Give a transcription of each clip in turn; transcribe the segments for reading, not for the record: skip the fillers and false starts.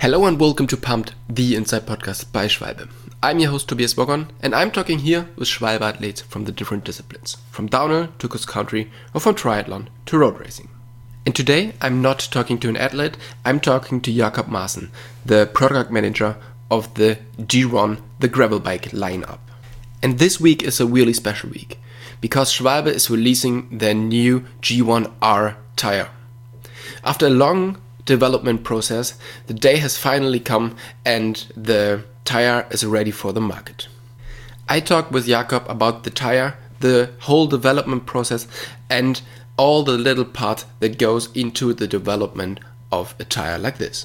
Hello and welcome to Pumped, the Inside Podcast by Schwalbe. I'm your host Tobias Bogon, and I'm talking here with Schwalbe athletes from the different disciplines, from downhill to cross country or from triathlon to road racing. And today I'm not talking to an athlete, I'm talking to Jakob Maassen, the product manager of the G1, the gravel bike lineup. And this week is a really special week, because Schwalbe is releasing their new G1R tire. After a long development process, the day has finally come and the tire is ready for the market. I talked with Jakob about the tire, the whole development process, and all the little part that goes into the development of a tire like this.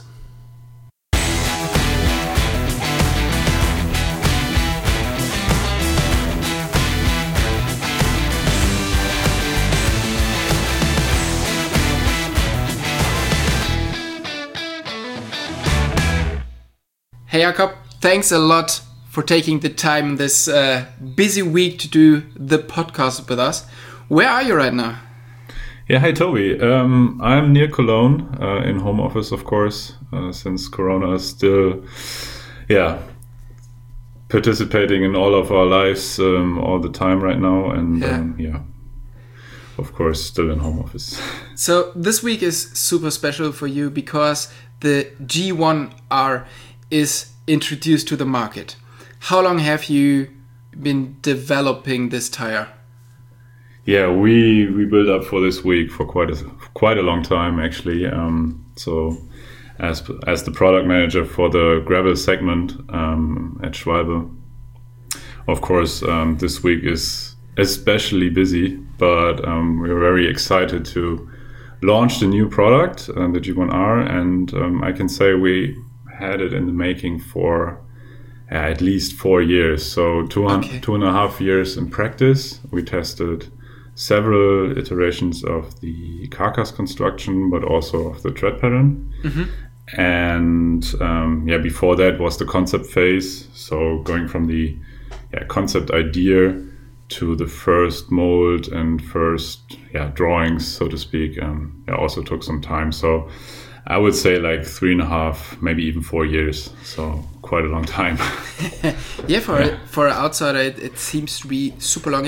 Hey Jakob, thanks a lot for taking the time this busy week to do the podcast with us. Where are you right now? Yeah, hi Toby. I'm near Cologne, in home office, of course, since Corona is still, participating in all of our lives all the time right now, and of course, still in home office. So this week is super special for you because the G1R is introduced to the market. How long have you been developing this tire? Yeah, we built up for this week for quite a long time actually. So as the product manager for the gravel segment at Schwalbe, of course this week is especially busy, but we're very excited to launch the new product, the G1R, and I can say we had it in the making for at least 4 years. So two and a half years in practice. We tested several iterations of the carcass construction, but also of the tread pattern. Mm-hmm. And before that was the concept phase. So going from the concept idea to the first mold and first drawings, so to speak, also took some time. So I would say like 3.5, maybe even 4 years. So quite a long time. For an outsider, it seems to be super long.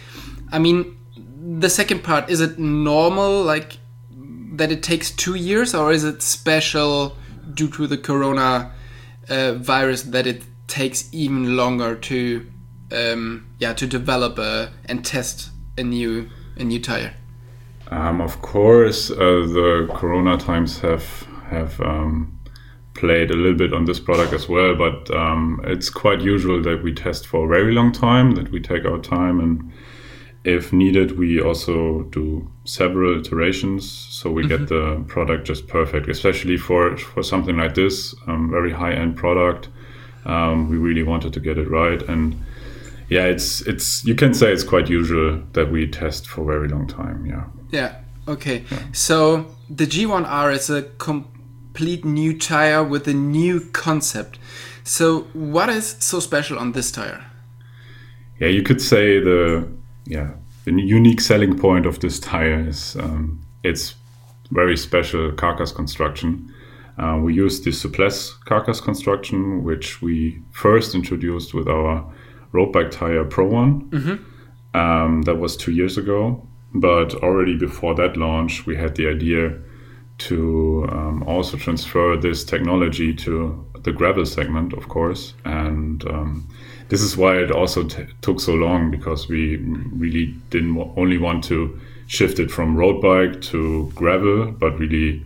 The second part, is it normal, like that it takes 2 years, or is it special due to the Corona virus that it takes even longer to develop and test a new tire? Of course, the Corona times have played a little bit on this product as well, but it's quite usual that we test for a very long time, that we take our time, and if needed, we also do several iterations, so we get the product just perfect, especially for something like this, very high-end product. We really wanted to get it right, and it's you can say it's quite usual that we test for a very long time. Okay. So the G1R is a complete new tire with a new concept. So what is so special on this tire? You could say the unique selling point of this tire is its very special carcass construction. We use the Souplesse carcass construction, which we first introduced with our road bike tire Pro One. Mm-hmm. That was 2 years ago. But already before that launch, we had the idea to also transfer this technology to the gravel segment, of course. And this is why it also took so long, because we really didn't only want to shift it from road bike to gravel, but really,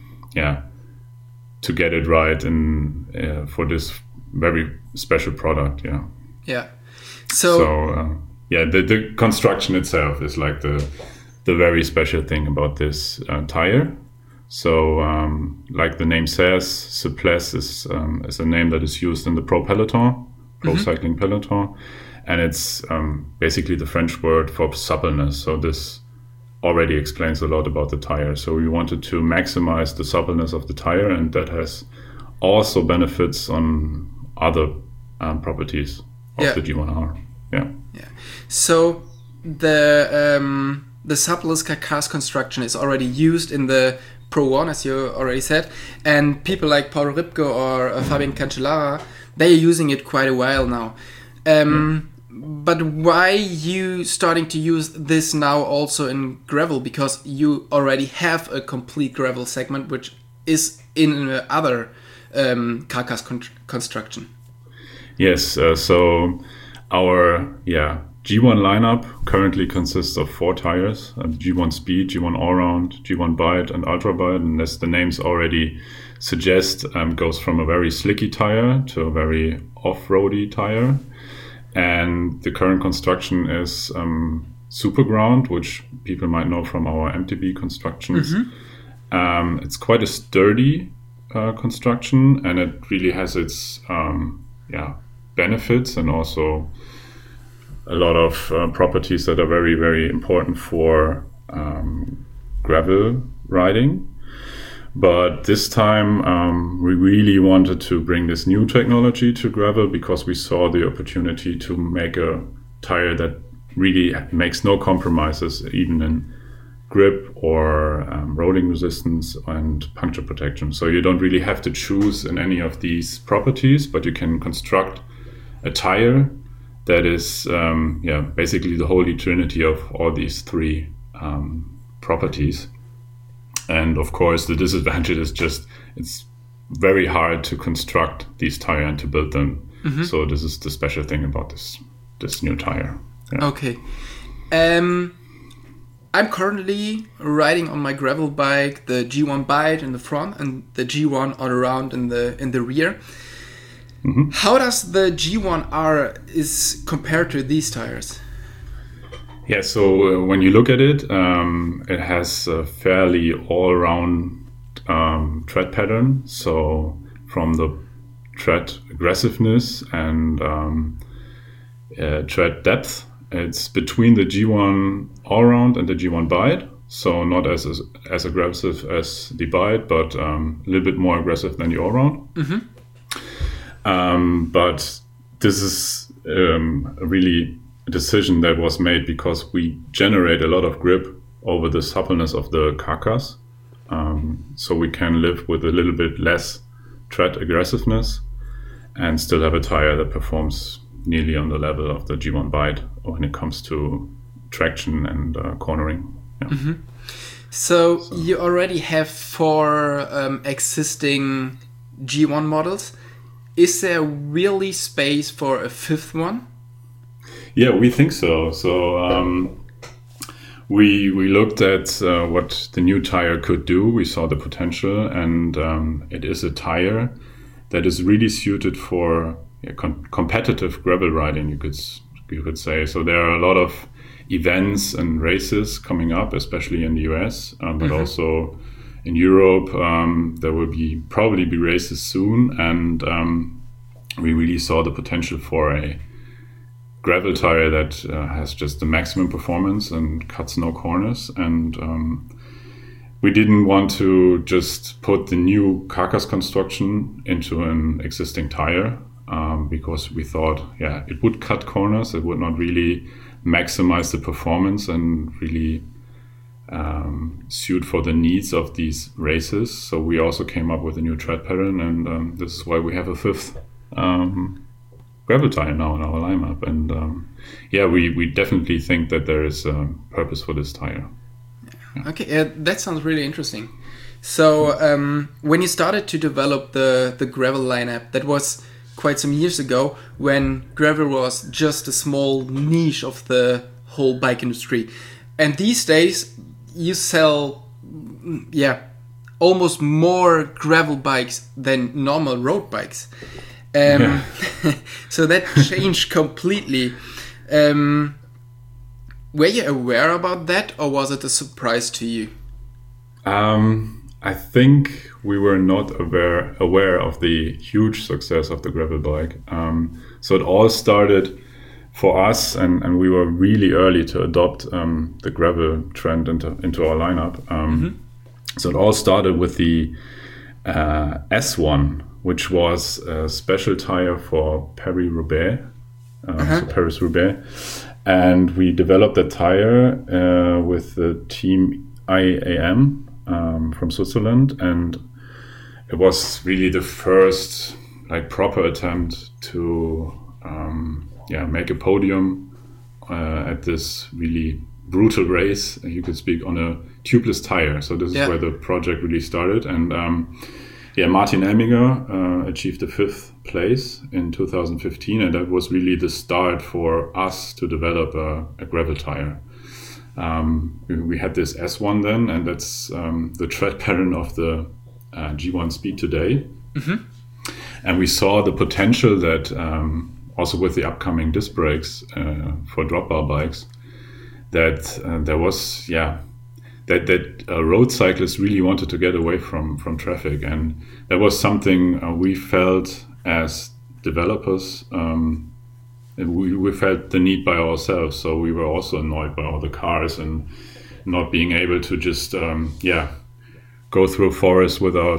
to get it right for this very special product. The construction itself is like the very special thing about this tire. So, like the name says, Souplesse is a name that is used in the pro cycling peloton, and it's basically the French word for suppleness. So this already explains a lot about the tire. So we wanted to maximize the suppleness of the tire, and that has also benefits on other properties of the G1R. So the Souplesse carcass construction is already used in the Pro One, as you already said, and people like Paul Ripke or Fabian Cancellara, they are using it quite a while now. But why you starting to use this now also in gravel? Because you already have a complete gravel segment, which is in other carcass construction. Yes, so our G1 lineup currently consists of 4 tires: G1 Speed, G1 Allround, G1 Bite, and Ultra Bite. And as the names already suggest, goes from a very slicky tire to a very off-roady tire. And the current construction is Superground, which people might know from our MTB constructions. It's quite a sturdy construction, and it really has its benefits and also a lot of properties that are very, very important for gravel riding. But this time we really wanted to bring this new technology to gravel because we saw the opportunity to make a tire that really makes no compromises, even in grip or rolling resistance and puncture protection. So you don't really have to choose in any of these properties, but you can construct a tire that is basically the holy trinity of all these 3 properties. And of course, the disadvantage is just it's very hard to construct these tires and to build them. So this is the special thing about this new tire. Yeah. Okay. I'm currently riding on my gravel bike the G1 Bite in the front and the G1 all around in the rear. How does the G1R is compared to these tires? Yeah, so when you look at it, it has a fairly all-round tread pattern. So from the tread aggressiveness and tread depth, it's between the G1 all-round and the G1 Bite. So not as aggressive as the Bite, but a little bit more aggressive than the all-round. But this is really a decision that was made because we generate a lot of grip over the suppleness of the carcass. So we can live with a little bit less tread aggressiveness and still have a tire that performs nearly on the level of the G1 Bite when it comes to traction and cornering. Yeah. So you already have 4 existing G1 models. Is there really space for a 5th one? Yeah, we think so. So we looked at what the new tire could do. We saw the potential, and it is a tire that is really suited for competitive gravel riding, you could say. So there are a lot of events and races coming up, especially in the US, but also in Europe. There will probably be races soon, and we really saw the potential for a gravel tire that has just the maximum performance and cuts no corners. And we didn't want to just put the new carcass construction into an existing tire because we thought, it would cut corners. It would not really maximize the performance and really suit for the needs of these races. So we also came up with a new tread pattern, and this is why we have a 5th gravel tire now in our lineup. And we definitely think that there is a purpose for this tire. Yeah. Okay, that sounds really interesting. So when you started to develop the gravel lineup, that was quite some years ago when gravel was just a small niche of the whole bike industry. And these days you sell almost more gravel bikes than normal road bikes. So that changed completely. Were you aware about that, or was it a surprise to you? I think we were not aware of the huge success of the gravel bike. So it all started for us, and we were really early to adopt the gravel trend into our lineup. So it all started with the S1, which was a special tire for Paris-Roubaix, so Paris-Roubaix. And we developed that tire with the team IAM, from Switzerland, and it was really the first like proper attempt to make a podium at this really brutal race. You could speak on a tubeless tire. So this is where the project really started, and Martin Elmiger achieved the 5th place in 2015, and that was really the start for us to develop a gravel tire. We had this S1 then, and that's the tread pattern of the G1 Speed today. Mm-hmm. And we saw the potential that also with the upcoming disc brakes for drop bar bikes, that there was, that road cyclists really wanted to get away from traffic. And that was something we felt as developers. We felt the need by ourselves. So we were also annoyed by all the cars and not being able to just, go through forests without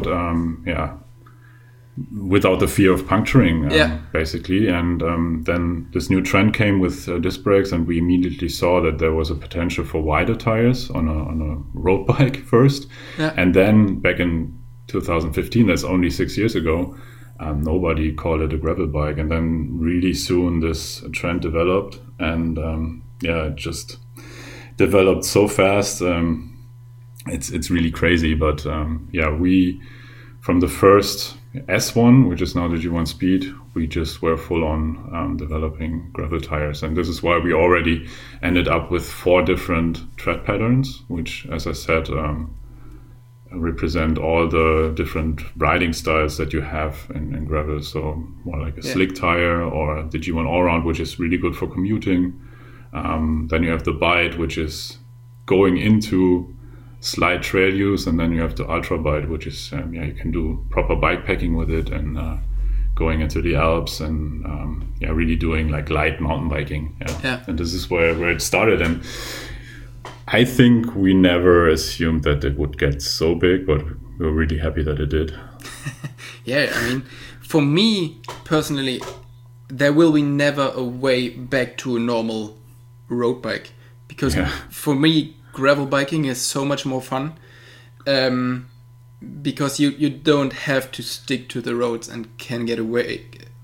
the fear of puncturing, basically. And then this new trend came with disc brakes, and we immediately saw that there was a potential for wider tires on a road bike first. Yeah. And then back in 2015, that's only 6 years ago, nobody called it a gravel bike. And then really soon this trend developed, and it just developed so fast. It's really crazy. But we, from the first S1, which is now the G1 Speed, we just were full on developing gravel tires. And this is why we already ended up with 4 different tread patterns, which, as I said, represent all the different riding styles that you have in gravel. So more like a slick tire, or the G1 Allround, which is really good for commuting. Then you have the Bite, which is going into slight trail use, and then you have the Ultra Bite, which is you can do proper bike packing with it, and going into the Alps, and really doing like light mountain biking. And this is where it started. And I think we never assumed that it would get so big, but we were really happy that it did. I mean, for me personally, there will be never a way back to a normal road bike, because for me, gravel biking is so much more fun, because you don't have to stick to the roads and can get away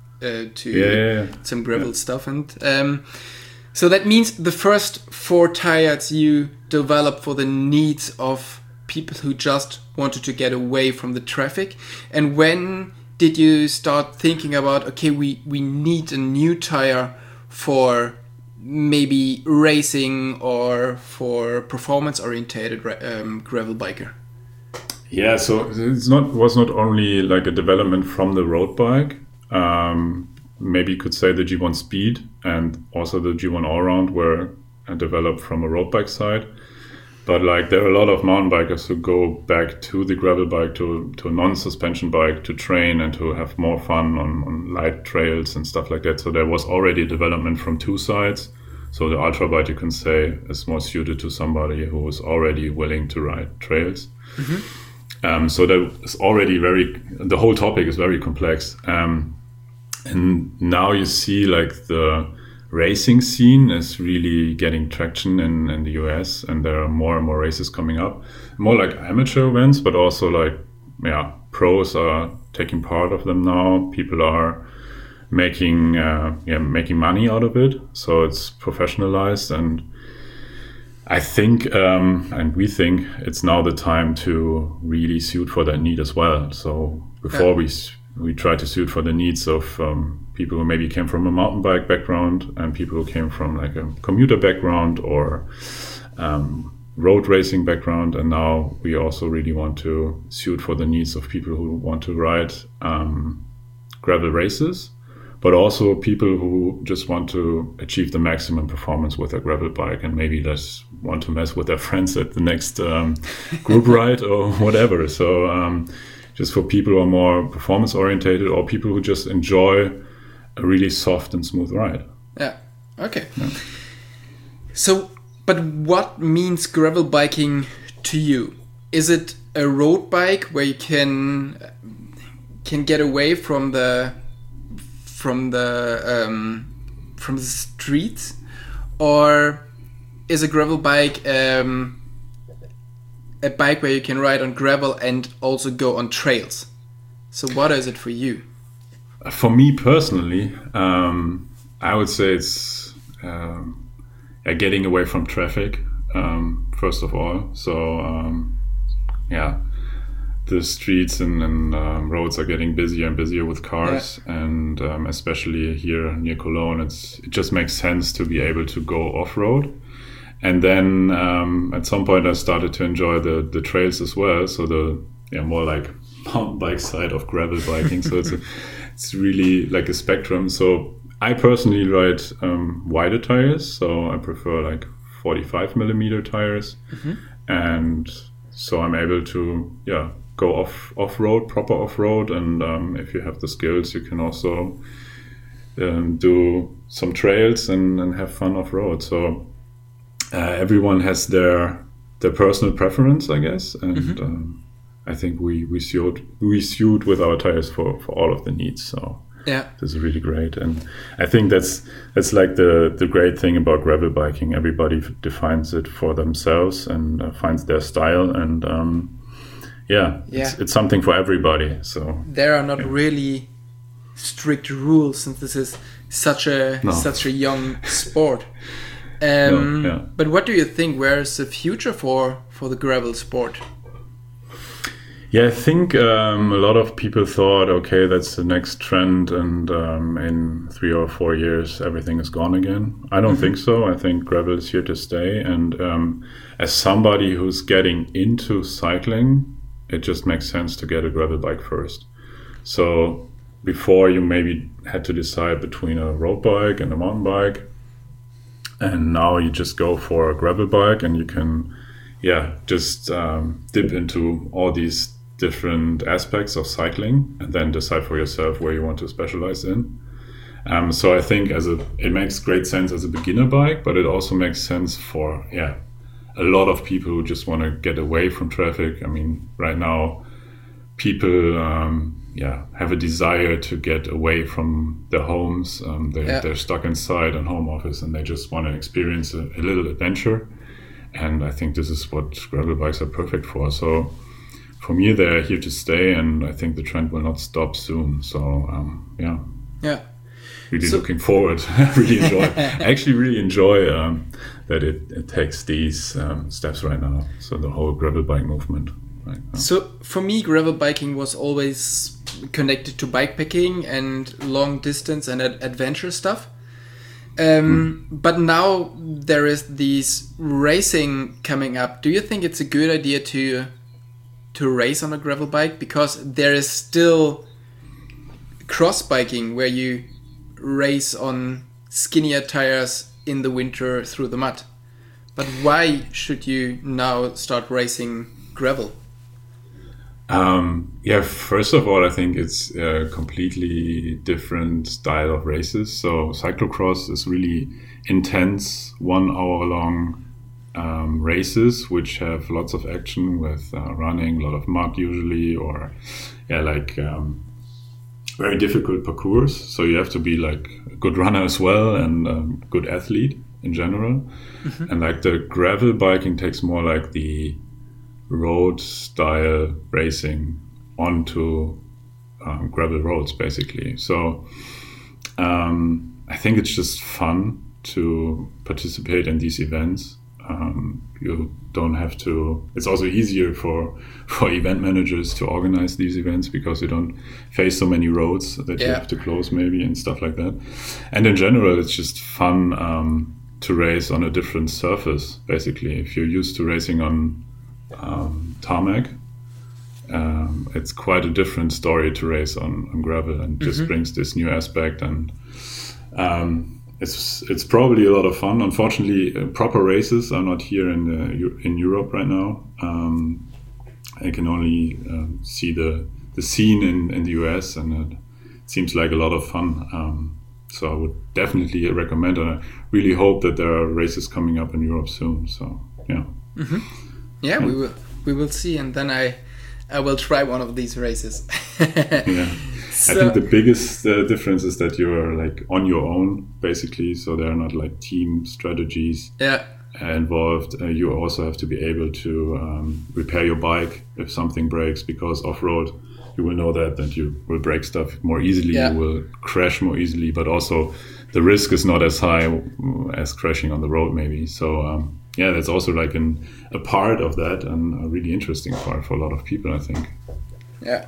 to some gravel stuff. And so that means the first 4 tires you developed for the needs of people who just wanted to get away from the traffic. And when did you start thinking about, okay, we need a new tire for maybe racing or for performance-orientated gravel biker? Yeah, so was not only like a development from the road bike. Maybe you could say the G1 Speed and also the G1 Allround were developed from a road bike side. But like there are a lot of mountain bikers who go back to the gravel bike, to a non-suspension bike, to train and to have more fun on light trails and stuff like that. So there was already development from 2 sides. So the Ultra Bike, you can say, is more suited to somebody who is already willing to ride trails. Mm-hmm. So that is already the whole topic is very complex. And now you see like the racing scene is really getting traction in the US, and there are more and more races coming up, more like amateur events, but also like pros are taking part of them now. People are making money out of it, so it's professionalized. And I think and we think it's now the time to really suit for that need as well. So before we try to suit for the needs of people who maybe came from a mountain bike background, and people who came from like a commuter background or road racing background. And now we also really want to suit for the needs of people who want to ride gravel races, but also people who just want to achieve the maximum performance with a gravel bike, and maybe just want to mess with their friends at the next group ride or whatever. So just for people who are more performance orientated, or people who just enjoy a really soft and smooth ride. Yeah. Okay. Yeah. So, but what means gravel biking to you? Is it a road bike where you can get away from the streets, or is a gravel bike a a bike where you can ride on gravel and also go on trails. So what is it for you? For me personally, I would say it's getting away from traffic, first of all. So, the streets and roads are getting busier and busier with cars. Yeah. And especially here near Cologne, it just makes sense to be able to go off-road. And then at some point I started to enjoy the trails as well. So more like mountain bike side of gravel biking. So it's really like a spectrum. So I personally ride wider tires. So I prefer like 45 millimeter tires. Mm-hmm. And so I'm able to, go off-road, proper off-road. And if you have the skills, you can also do some trails and have fun off-road. So everyone has their personal preference, I guess. And mm-hmm. I think we suit with our tires for all of the needs. So yeah, this is really great. And I think that's like the great thing about gravel biking. Everybody defines it for themselves and finds their style. And it's something for everybody. So there are not really strict rules, since this is such a young sport. But what do you think? Where is the future for the gravel sport? Yeah, I think a lot of people thought, okay, that's the next trend, and in 3 or 4 years, everything is gone again. I don't mm-hmm. think so. I think gravel is here to stay. And as somebody who's getting into cycling, it just makes sense to get a gravel bike first. So before, you maybe had to decide between a road bike and a mountain bike. And now you just go for a gravel bike, and you can, just dip into all these different aspects of cycling, and then decide for yourself where you want to specialize in. So I think it makes great sense as a beginner bike, but it also makes sense for a lot of people who just want to get away from traffic. I mean, right now, people have a desire to get away from their homes. They're stuck inside in home office, and they just want to experience a little adventure. And I think this is what gravel bikes are perfect for. So for me, they're here to stay, and I think the trend will not stop soon. So really looking forward. I actually really enjoy that it takes these steps right now. So the whole gravel bike movement. Right now. So for me, gravel biking was always connected to bikepacking and long distance and adventure stuff. But now there is these racing coming up. Do you think it's a good idea to race on a gravel bike? Because there is still cross biking where you race on skinnier tires in the winter through the mud. But why should you now start racing gravel? First of all, I think it's a completely different style of races. So cyclocross is really intense, 1 hour long races, which have lots of action with running, a lot of mud usually, or very difficult parcours. So you have to be like a good runner as well, and a good athlete in general. Mm-hmm. And like the gravel biking takes more like the road style racing onto gravel roads, basically. So I think it's just fun to participate in these events. You don't have to. It's also easier for event managers to organize these events, because you don't face so many roads that you have to close maybe and stuff like that. And in general, it's just fun to race on a different surface. Basically, if you're used to racing on tarmac, it's quite a different story to race on gravel, and just mm-hmm. brings this new aspect. And it's probably a lot of fun. Unfortunately, proper races are not here in Europe right now. I can only see the scene in the US, and it seems like a lot of fun. So I would definitely recommend, and I really hope that there are races coming up in Europe soon. So mm-hmm. We will see, and then I will try one of these races. So, I think the biggest difference is that you're like on your own, basically. So there are not like team strategies. involved. You also have to be able to repair your bike if something breaks, because off-road, you will know that you will break stuff more easily, you will crash more easily, but also the risk is not as high as crashing on the road maybe. So that's also like a part of that, and a really interesting part for a lot of people, I think. Yeah.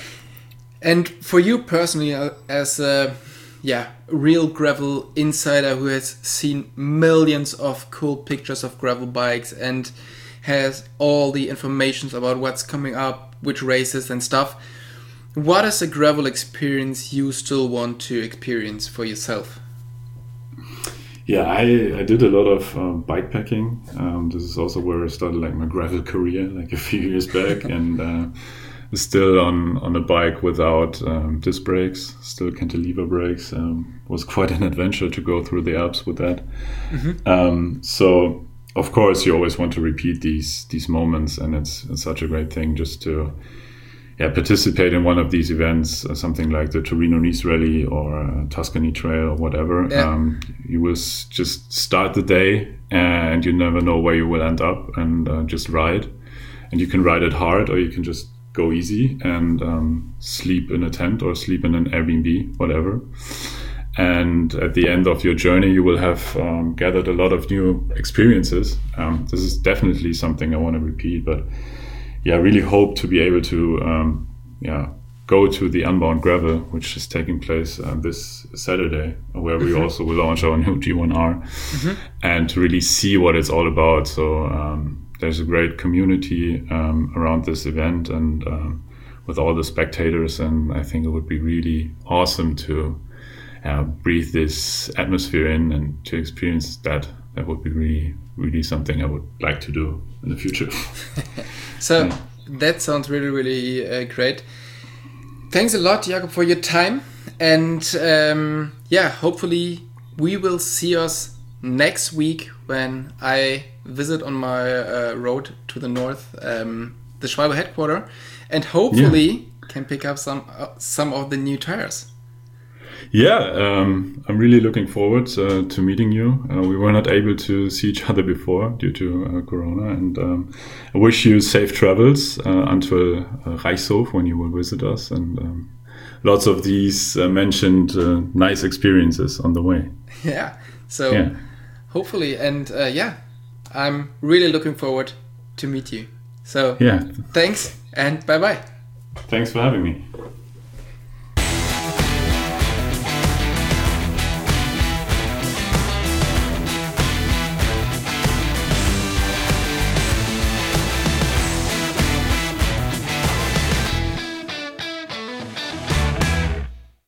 And for you personally, as a real gravel insider who has seen millions of cool pictures of gravel bikes and has all the information about what's coming up, which races and stuff, what is a gravel experience you still want to experience for yourself? Yeah, I did a lot of bike packing. This is also where I started like my gravel career, like a few years back, and still on a bike without disc brakes, still cantilever brakes. Was quite an adventure to go through the Alps with that. Mm-hmm. So of course you always want to repeat these moments, and it's such a great thing just to participate in one of these events, something like the Torino-Nice Rally or Tuscany Trail or whatever. Yeah. You will just start the day, and you never know where you will end up, and just ride. And you can ride it hard, or you can just go easy and sleep in a tent or sleep in an Airbnb, whatever. And at the end of your journey, you will have gathered a lot of new experiences. This is definitely something I want to repeat, but I really hope to be able to go to the Unbound Gravel, which is taking place this Saturday, where we also will launch our new G1R, and to really see what it's all about. So there's a great community around this event, and with all the spectators, and I think it would be really awesome to breathe this atmosphere in and to experience that. That would be really, really something I would like to do in the future. So that sounds really, really great. Thanks a lot, Jakob, for your time. And hopefully we will see us next week when I visit on my road to the north, the Schwalbe headquarters, and hopefully can pick up some of the new tires. I'm really looking forward to meeting you. We were not able to see each other before due to Corona, and I wish you safe travels until Reichshof when you will visit us, and lots of these mentioned nice experiences on the way. Hopefully, and I'm really looking forward to meet you. So thanks, and bye-bye. Thanks for having me.